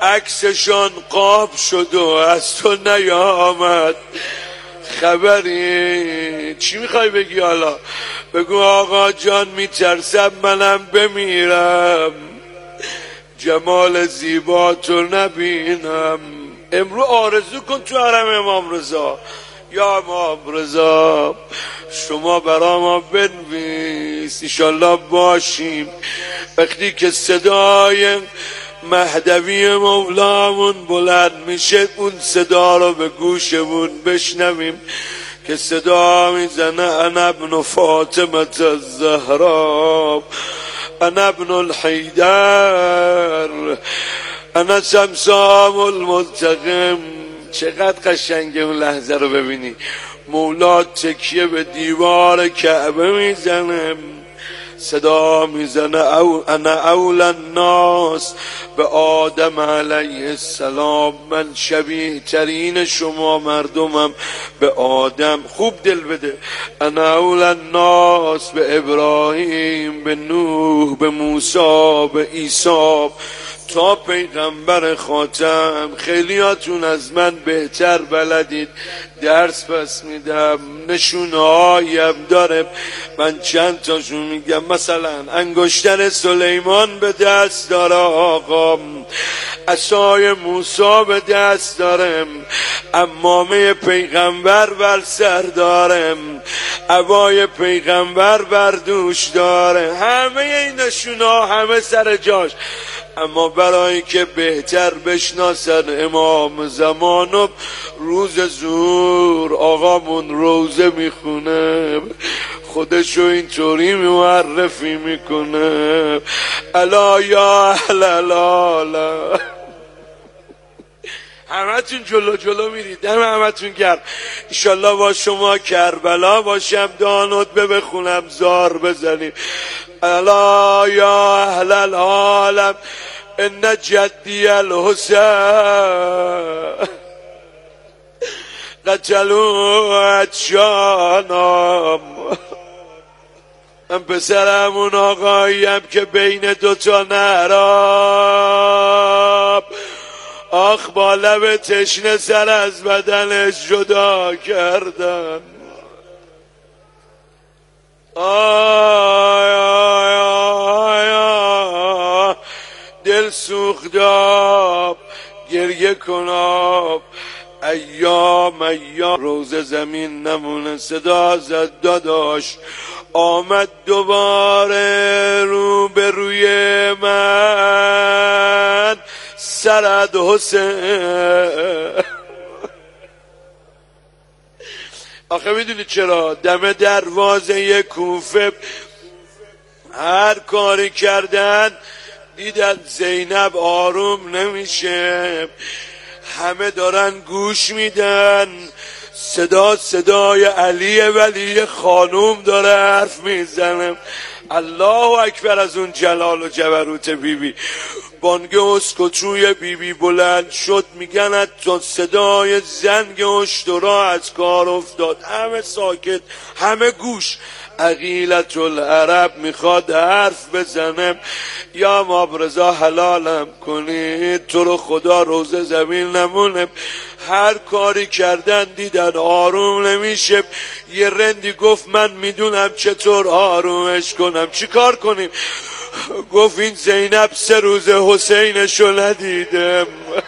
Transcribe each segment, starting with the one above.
عکسشان قاب شد و از تو نیامد خبری. چی میخوای بگی حالا؟ بگو آقا جان میترسم منم بمیرم جمال زیبا تو نبینم. امرو آرزو کن تو حرم امام رضا. یا امام رضا شما برا ما بنویس انشالله باشیم وقتی که صدای مهدوی مولامون بلند میشه اون صدا رو به گوشمون بشنویم که صدا میزنه انا ابن فاطمه الزهرا انا ابن الحیدر انا شمسام المنتقم. چقدر قشنگه اون لحظه رو ببینی. مولا تکیه به دیوار کعبه میزنه صدا میزنه انا اول الناس به آدم علیه السلام. من شبیه ترین شما مردمم به آدم. خوب دل بده. انا اول الناس به ابراهیم به نوح به موسی به عیسی تا پیغمبر خاتم. خیلیاتون از من بهتر بلدید. درس پس میدم نشونه هایم داره من چند تاشون میگم. مثلا انگشتر سلیمان به دست داره آقا عصای موسی به دست دارم عمامه پیغمبر بر سر دارم عبای پیغمبر بر دوش داره. همه این نشونه ها همه سر جاش. اما برای که بهتر بشناسن امام زمانو روز زور آقامون روزه میخونه خودشو اینطوری معرفی میکنه الا یا اهل الالا. همتون جلو جلو میرید. دم همتون گرم. انشالله با شما کربلا باشم دانوت بخونم زار بزنیم الا یا اهل العالم ان جدی الحسین قتلوا عطشانم. من پسرم اون آقاییم که بین دوتا نهراب آخ با لب تشنه سر از بدنش جدا کردن. آی آی آی آی دل سوختاب گریه کناب ایام روز زمین نمونه. صدا زد داداش آمد دوباره رو به روی من سرد حسین. آخه میدونی چرا؟ دم دروازه کوفه هر کاری کردن دیدن زینب آروم نمیشه همه دارن گوش میدن صدای علی ولی خانوم داره حرف میزنه. الله اکبر از اون جلال و جبروت بیبی. بانگ اسکوچوی بیبی بلند شد میگن تا صدای زنگ اشترا از کار افتاد. همه ساکت همه گوش. عقیلت العرب میخواد حرف بزنه. یا امام رضا حلالم کنید تو رو خدا روزه زمین نمونه. هر کاری کردن دیدن آروم نمیشه. یه رندی گفت من میدونم چطور آرومش کنم. چی کار کنیم؟ گفت این زینب 3 روز حسینشو ندیدم.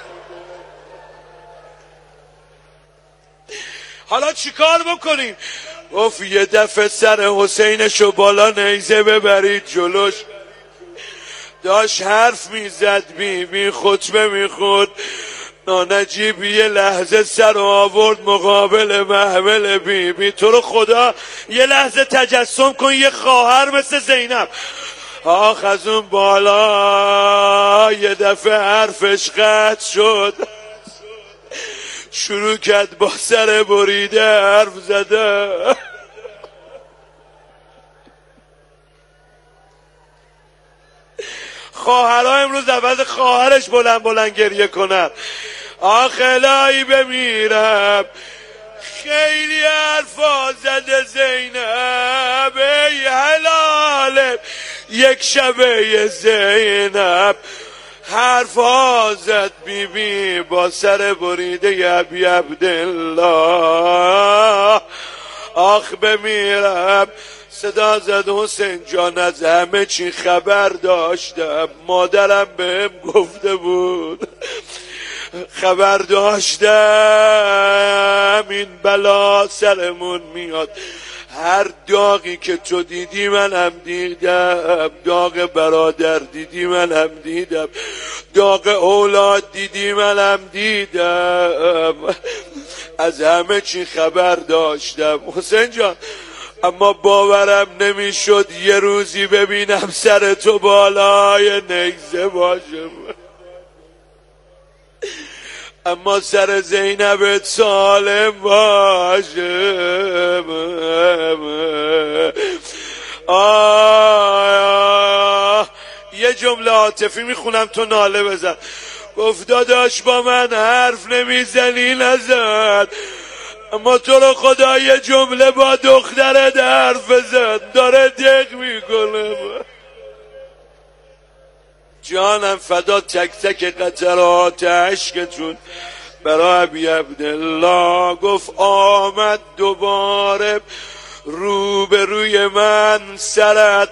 حالا چی کار بکنیم؟ گفت یه دفعه سر حسینشو بالا نیزه ببرید جلوش. داشت حرف میزد بی خطبه میخورد. نانجیب یه لحظه سر آورد مقابل محمل بی تو رو خدا یه لحظه تجسم کن یه خواهر مثل زینب. آخ از اون بالا یه دفعه حرفش قطع شد. شروع کرد با سر بریده حرف زده. خواهرها امروز عوض خواهرش بلند گریه کنن. آخ الهی بمیرم خیلی حرفا زده زینب ای حلاله یک شبه زینب حرف ها زد بیبی با سر بریده ابی عبدالله. آخ بمیرم. صدا زد حسین جان از همه چی خبر داشتم، مادرم بهم گفته بود، خبر داشتم این بلا سرمون میاد. هر داغی که تو دیدی منم دیدم، داغ برادر دیدی منم دیدم، داغ اولاد دیدی منم دیدم، از همه چی خبر داشتم حسین جان. اما باورم نمیشد یه روزی ببینم سر تو بالای نگزه باشه، اما سر زینبت سالم باشه. یه جمله عاطفی میخونم تو ناله بزن. گفت داداش با من حرف نمیزنی نزن، اما تو رو خدا یه جمله با دخترت حرف بزن، داره دق میکنه. جانم فدا تک تک قطرات عشقتون برای ابی عبدالله. گفت آمد دوباره روبروی من سرت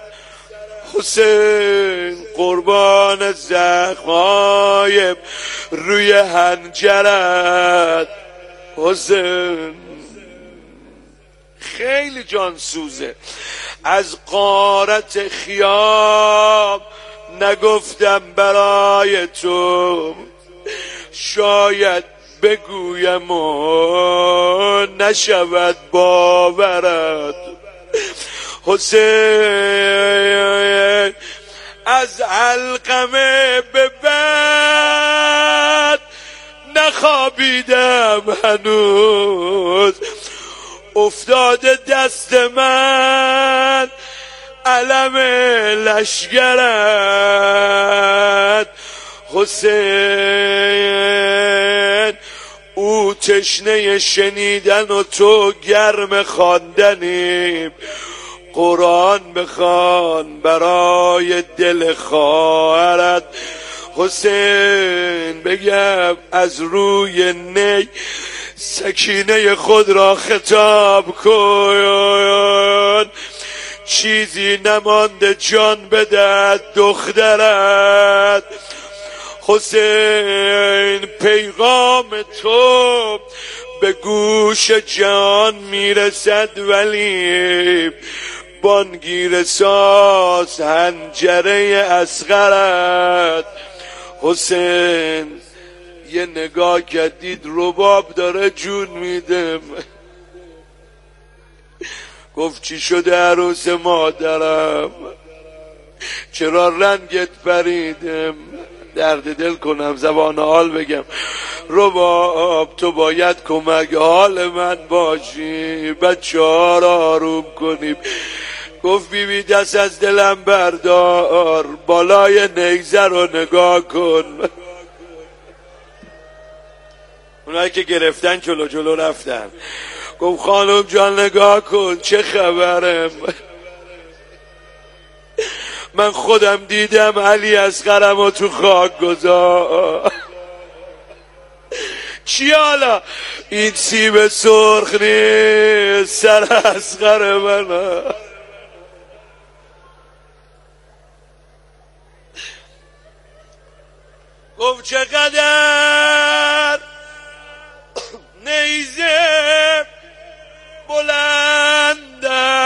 حسین، قربان زخمای روی حنجرت حسین. خیلی جان سوزه. از غارت خیام نگفتم برای تو، شاید بگویم و نشود باورت حسین. از علقمه به بعد نخوابیدم هنوز، افتاده دست من علم لشگرت حسین. او تشنه شنیدن و تو گرم خواندنی، قرآن بخوان برای دل خواهرت حسین. بگم از روی نی سکینه خود را خطاب کن، چیزی نمانده جان بدهد دخترت حسین. پیغام تو به گوش جان میرسد ولی بانگیر ساز حنجره اصغرت حسین. یه نگاه کردید رباب داره جون میده. گفت چی شده عروس مادرم، چرا رنگت پریدم؟ درد دل کنم زبان حال بگم. رباب تو باید کمک حال من باشی، بچه ها را آروم کنیم. گفت بیبی دست از دلم بردار، بالای نیزه رو نگاه کن. اونایی که گرفتن جلو جلو رفتن. گفت خانم جان نگاه کن چه خبرم. من خودم دیدم علی اصغرم و تو خاک گذار. چی حالا؟ این سیب سرخ نیست سر اصغر من. گفت چقدر نیزه بلند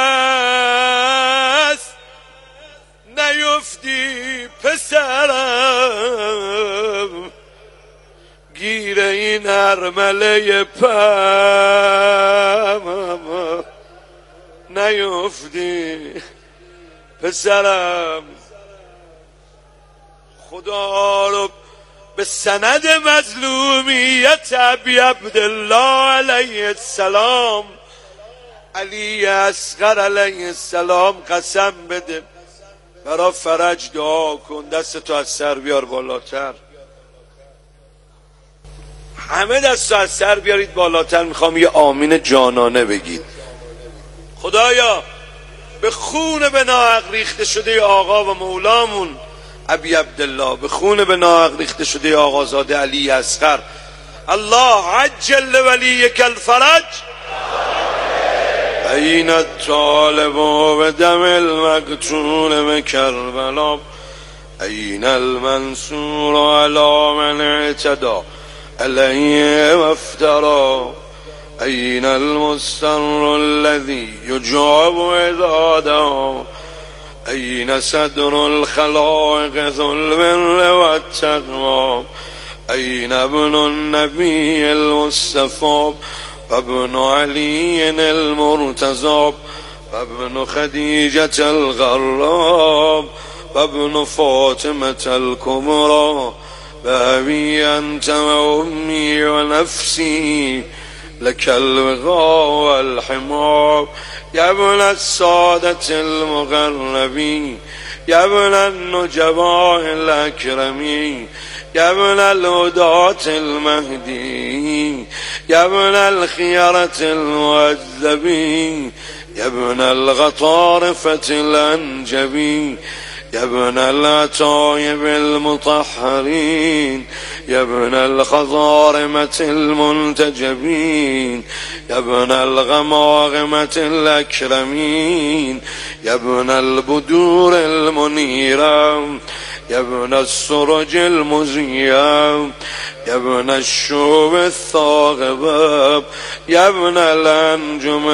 است، نیفتی پسرم گیر این ارمله پم، نیفتی پسرم. خدا رو به سند مظلومیت ابی عبدالله علیه السلام، علی اصغر علیه السلام قسم بده، برا فرج دعا کن، دستتو از سر بیار بالاتر. همه دستو از سر بیارید بالاتر. میخوام یه آمین جانانه بگید. خدایا به خون به ناحق ریخته شده آقا و مولامون ابی عبدالله به خون به ناحق ریخته شده آقازاده علی اصغر. الله عجل ولیک الفرج. این الطالب بدم المقتول بکربلا، این المنصور علی من اعتدى علیه وافترى، این المستر الذي يجاب عداده، این صدر الخلائق ذو البر والتقوى، این ابن النبي المصطفى وابن علي المرتضى وابن خديجة الغراب وابن فاطمة الكبرى بأبي أنت وأمي ونفسي لك الوغى والحمار، يا ابن السادة المقربين، يا ابن النجباء الأكرمين، يا ابن الهداة المهدي، يا ابن الخيرة المؤذبين، يا ابن الغطارفة الأنجبين، يا ابن العتايب المطهرين، يا ابن الخضارمة المنتجبين، يا ابن الغماغمة الأكرمين، يا ابن البدور المنيرة، يا ابن السرج المزية، يا ابن الشوب الثاغبة، يا ابن الأنجم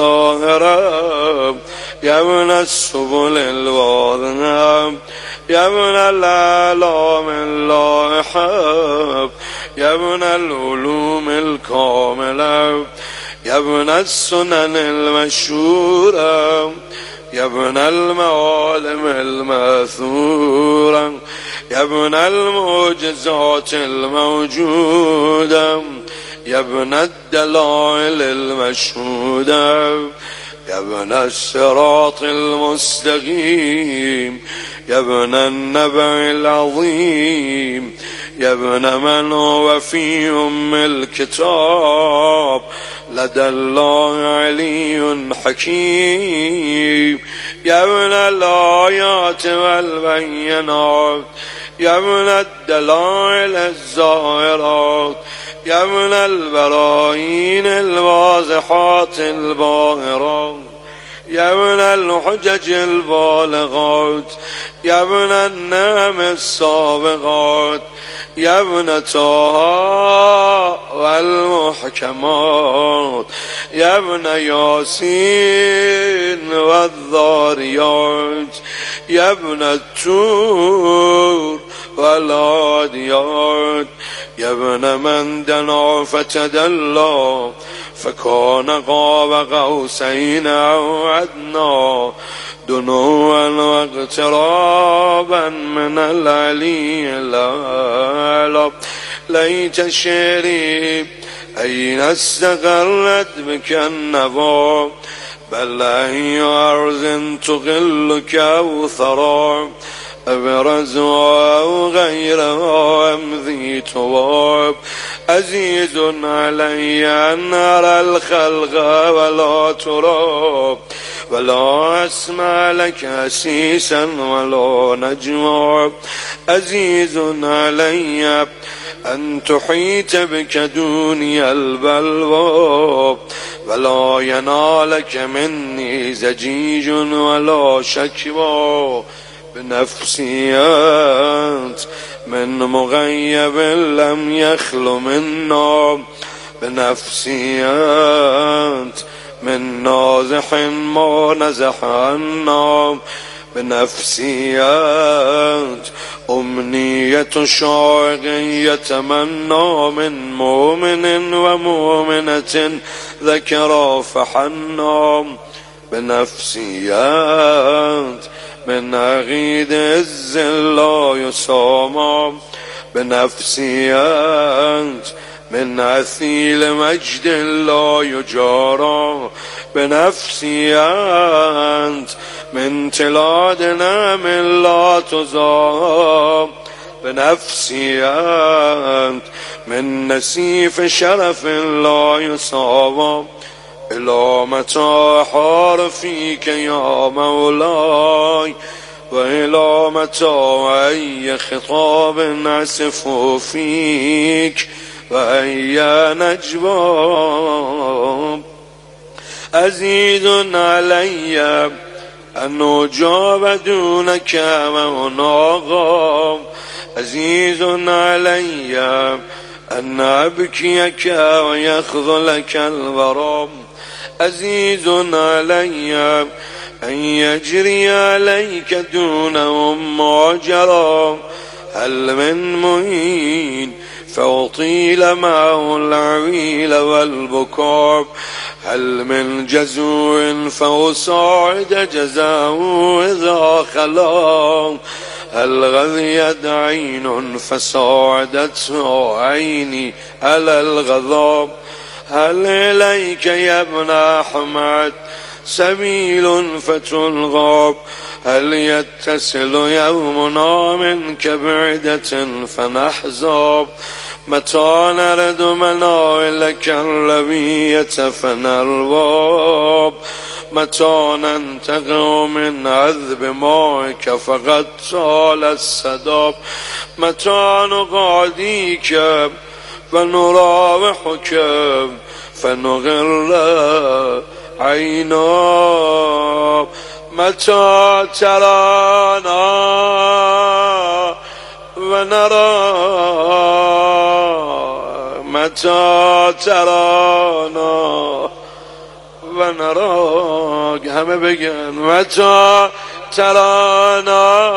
الزاهرة، يا ابن السبل الواضحة، يا ابن الأعلام اللائحة، يا ابن العلوم الكاملة، يا ابن السنن المشهورة، يا ابن المعالم الماثورة، يا ابن المعجزات الموجودة، يا ابن الدلائل المشهودة، يا ابن الصراط المستقيم، يا ابن النبأ العظيم، يا ابن من هو في أم الكتاب لدى الله علي حكيم، يا ابن الآيات والبينات، يا ابن الدلائل الظاهرات، يا ابن البراهين الواضحات الباهرات، يا ابن الحجج البالغات، يا ابن النعم السابقات، يا ابن طه والمحكمات، يا ابن ياسين والذاريات، يا ابن التور والعاديات، يا ابن من دنا فتدلى فكان قاب قوسين أو أدنى، دنوا واقترابا من العلي الأعلى. ليت شعري أين استقرت بك النوى، بل أي أرض تقل كوثرا، أبرزها أو غيرها أمضي تواب. عزيز علي أن أرى الخلق ولا تراب، ولا أسمع لك أسيسا ولا نجوى. عزيز علي أن تحيط بك دوني البلوى، ولا ينالك مني زجيج ولا شكوى. بنفسي أنت من مغيب لم يخل منا، بنفسي أنت من نازح ما نزح عنا، بنفسي أنت أمنية شاعر يتمنى من مؤمن ومؤمنة ذكرى فحنا. بنفسي أنت من عقيد عز لا يسامى، بنفسي أنت من عثيل مجد لا يجارى، بنفسي أنت من تلاد نعم لا تزام، بنفسي أنت من نسيف شرف لا يصاب. إلى متى أحار فيك يا مولاي، وإلى متى وأي خطاب أسف فيك وأي نجوى عزيز علي أن أجاب دونك وأناغم عزيز علي أن أبكيك ويخذلك الغرام عزيز علي أن يجري عليك دونهم ماجرا هل من معين فأطيل معه العويل والبكاء هل من جزوع فأصاعد جزاءه إذا خلا هل غذيت عين فصاعدته عيني على الغضب هل إليك يا ابن أحمد سبيل فتلغى هل يتصل يومنا منك بعدة فنحزب متى نرد منائلك الربية فنرباب متى ننتقع من عذب مائك فقد طال السداب متى نقاضيك فنراوحك فنغر عينا متى ترانا ونرى متى ترانا ونراك همه بگن متى ترانا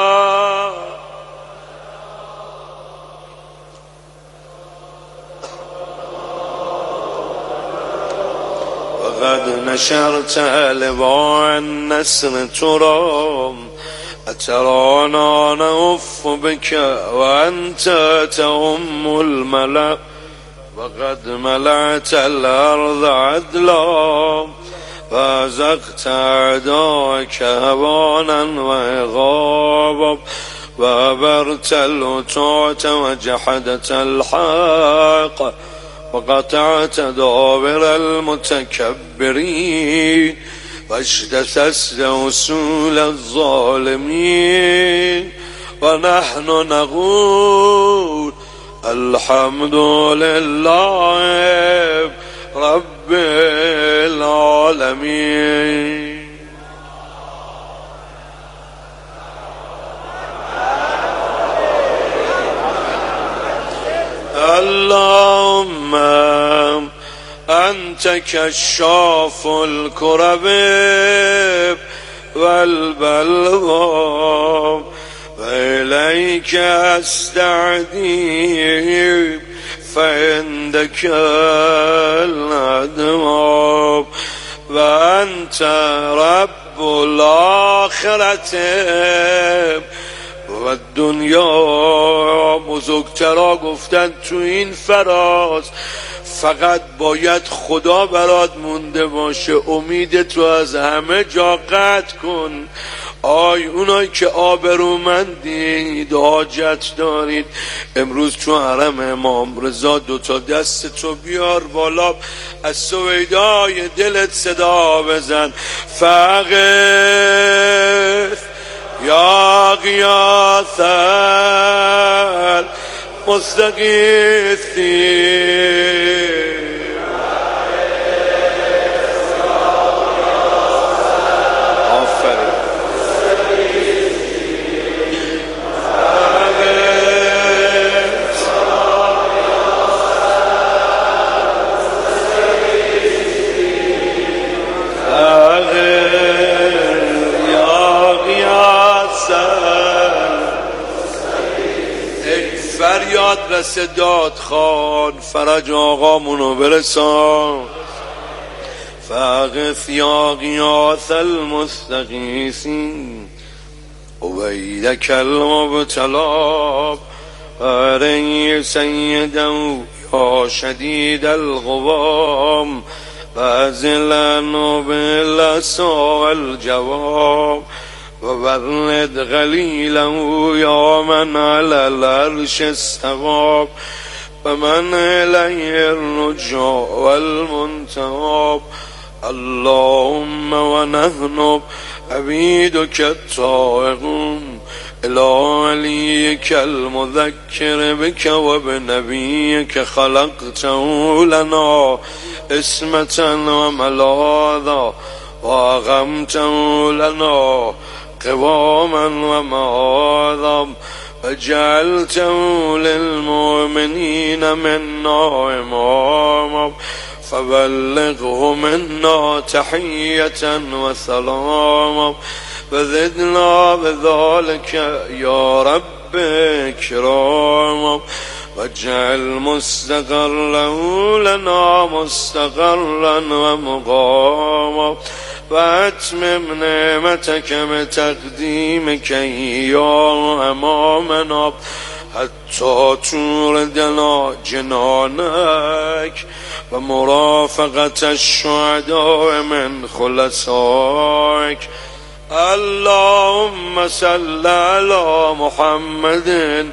وقد نشرت لواء النسر ترام أترانا نؤف بك وأنت تؤم الملأ وقد ملأت الأرض عدلا فازقت أعداءك هوانا وإغابا وأبرت الأطاعة وجحدت الحق وقطعت دابر المتكبرين واجتثثت أصول الظالمين ونحن نقول الحمد لله رب العالمين. اللهم أنت كشاف الكرب والبلوى وإليك أستعدي فعندك الأدواب وأنت رب الآخرة و دنیا. بزرگترا گفتن تو این فراز فقط باید خدا برات مونده باشه، امید تو از همه جا قطع کن. آی اونایی که آبرومندید، حاجت دارید، امروز تو حرم امام رضا دوتا دست تو بیار بالا، از سویدای دلت صدا بزن فقط یا غیاث المستغیثین. فریاد رسه داد خان، فرج آقامونو برسان. فاغث یا غیاث المستغیثین اویدک المبتلا اری سیدا یا شدید القوام وازلن بالعصا والجواب وبرد غلیلا یا من علی العرش استواب و من الیه الرجاء والمنتهاب. اللهم ونحن عبيدك الطائعون إلى وليك المذكر بك وبنبيك خلقته لنا اسمة وملاذا وأقمته لنا قواما ومآذا وجعلته للمؤمنين منا إماما فبلغه منا تحية وسلاما وزدنا بذلك يا رب إكراما واجعل مستقره لنا مستقرا ومقاما وأتمم نعمتك بتقديمك إياه أمامنا حتى توردنا جنانك ومرافقة الشهداء من خلصائك. اللهم صل على محمد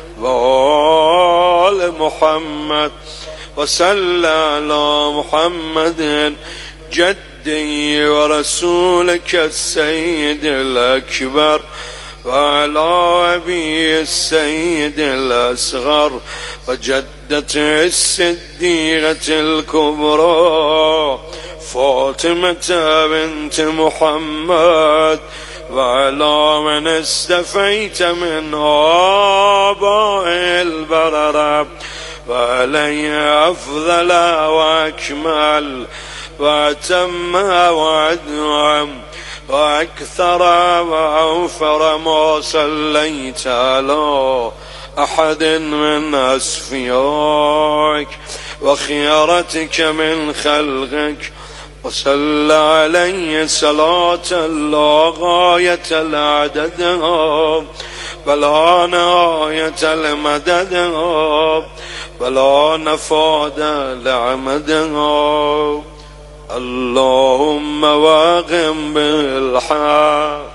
وآل محمد وصل على محمد جدي ورسولك السيد الأكبر وعلى أبي السيد الأصغر وجدته الصديقة الكبرى فاطمة بنت محمد وعلى من استفيت من آباء البررة وعليه أفضل وأكمل وأتم وأدعم وأكثر وأوفر ما صليت على أحد من أصفيائك وخيارتك من خلقك وصلى عليه صلاة لا غاية لعددها ولا نهاية لمددها ولا نفاد لعمدها. اللهم واقم بالحق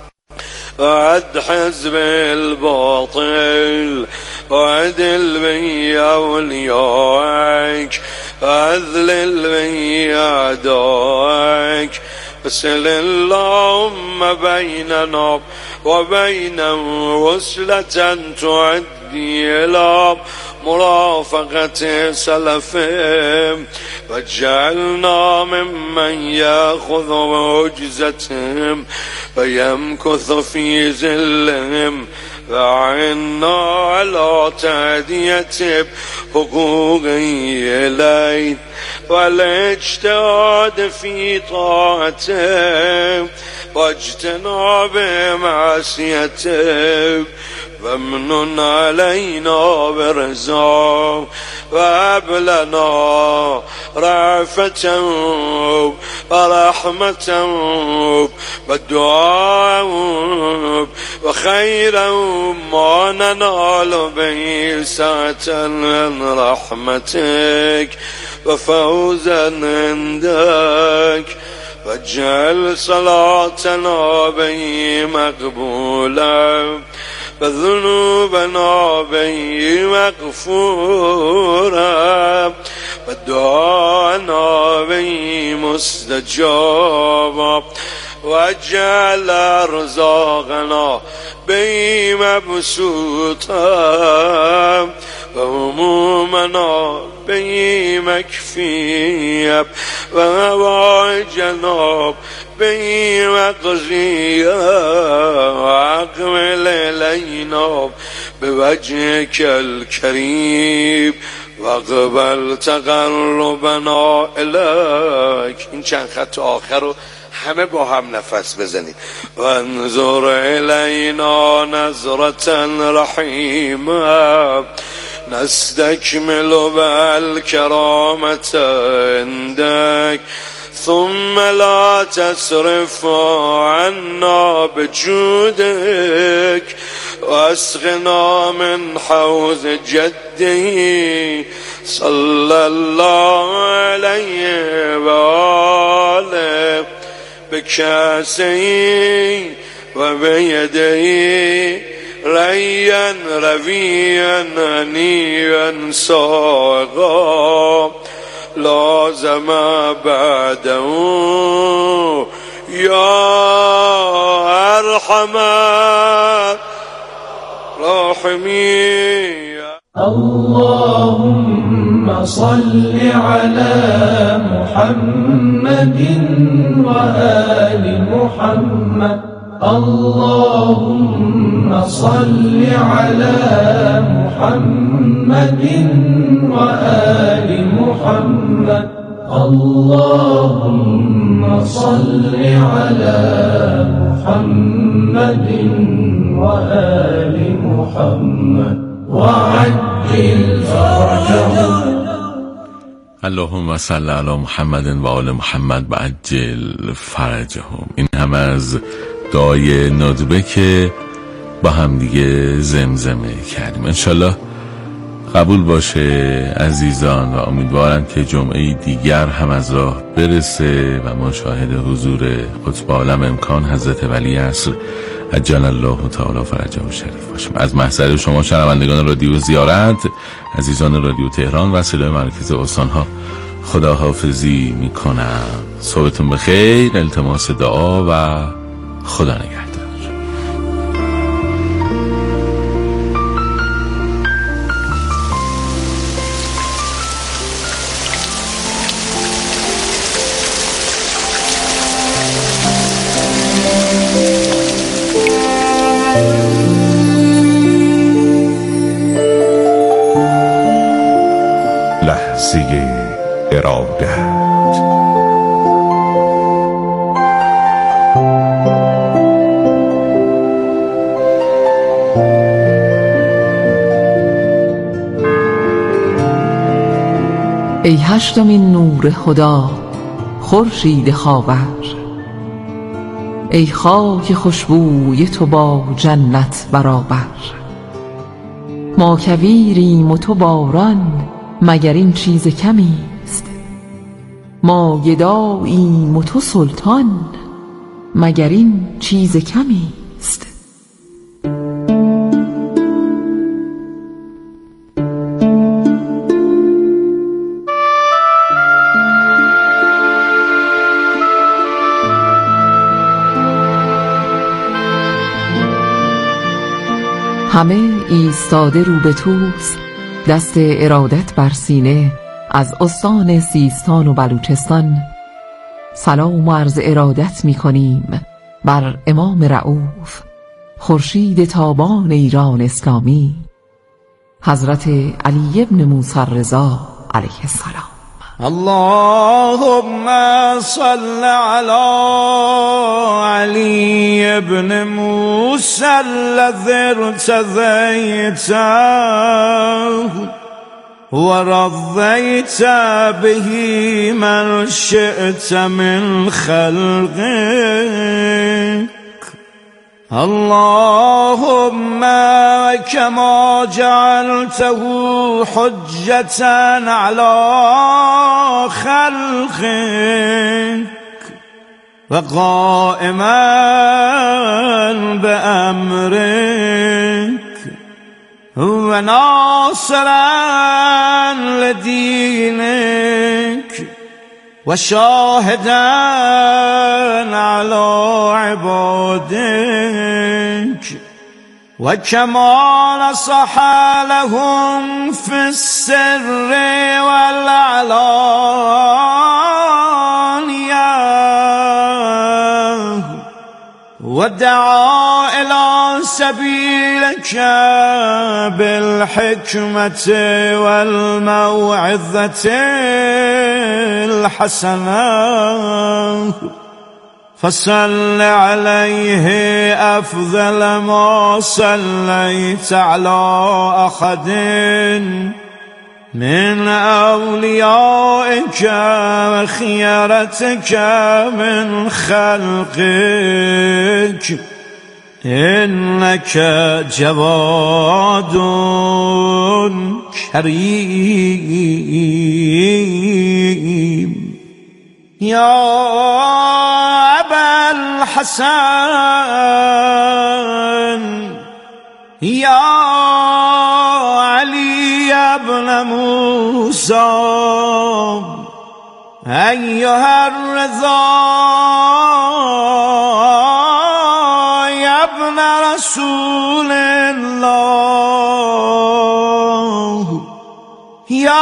وأدحز بالباطل وعدل بي أوليائك وأذلل بي أعدائك وصل اللهم بيننا وبينهم وصلة تؤدي إلى مرافقة سلفهم واجعلنا ممن يأخذ بعجزتهم ويمكث في ذلهم وعنا على تأدية حقوقه إليه والاجتهاد في طاعته واجتناب معصيته وامنن علينا برزاق وهب لنا رأفة ورحمة ودعاء وخيرا ما ننال به سعة من رحمتك وفوزا عندك واجعل صلاتنا به مقبولا وذنوبنا به مغفورا ودعانا به مستجابا واجعل أرزاقنا به مبسوطا وهمومنا به مكفيا وهوائجنا به مقضيا وأقبل إلينا بوجهك الكريم واقبل تقربنا إليك. این چند خط آخر رو همه با هم نفس بزنید. وانظر إلينا نظرة رحيمة نستكمل بالكرامة عندك ثم لا تصرف عنا بجودك واسقنا من حوض جده صلى الله عليه وآله بكاسه وبيده ريا رويا هنيا ساقا لازم بعده یا ارحم الراحمین. اللهم صل على محمد وآل محمد. اللهم صل على محمد وآل محمد. اللهم صل على محمد وآل محمد وعجل فرجهم. اللهم صل علی محمد و آل محمد و عجل فرجهم. این هم از دعای ندبه که با هم دیگه زمزمه کردیم. انشالله قبول باشه عزیزان و امیدوارم که جمعه دیگر هم از راه برسه و ما شاهد حضور قطب عالم امکان حضرت ولی عصر عجل الله تعالی فرجه شریف باشیم. از محضر شما شنوندگان رادیو زیارت، عزیزان رادیو تهران و صدای مراکز استانها خداحافظی میکنم. صبحتون بخیر، التماس دعا و خدا نگهدار. لحظه ارادت. ای هشتمین نور خدا، خورشید خاور، ای خاک خوشبوی تو با جنت برابر. ما کویریم و تو باران، مگر این چیز کمی است؟ ما گداییم و تو سلطان، مگر این چیز کمی است؟ همه ایستاده رو به توست، دست ارادت بر سینه، از استان سیستان و بلوچستان سلام و عرض ارادت می کنیم بر امام رؤوف، خورشید تابان ایران اسلامی، حضرت علی ابن موسی الرضا علیه السلام. اللهم صل على علي ابن موسى الذي ارتضيته ورضيت به من شئت من خلقك. اللهم كما جعلته حجة على خلقك وقائما بأمرك وناصرا لدينك وشاهدا على عبادك وكما نصح لهم في السر والعلانية ودعا إلى سبيلك بالحكمة والموعظة الحسنة فصل عليه أفضل ما صليت على أحد من أوليائك وخيرتك من خلقك إنك جواد كريم. يا أبا الحسن يا علي بن موسى ایها الرضا یا ابن رسول الله یا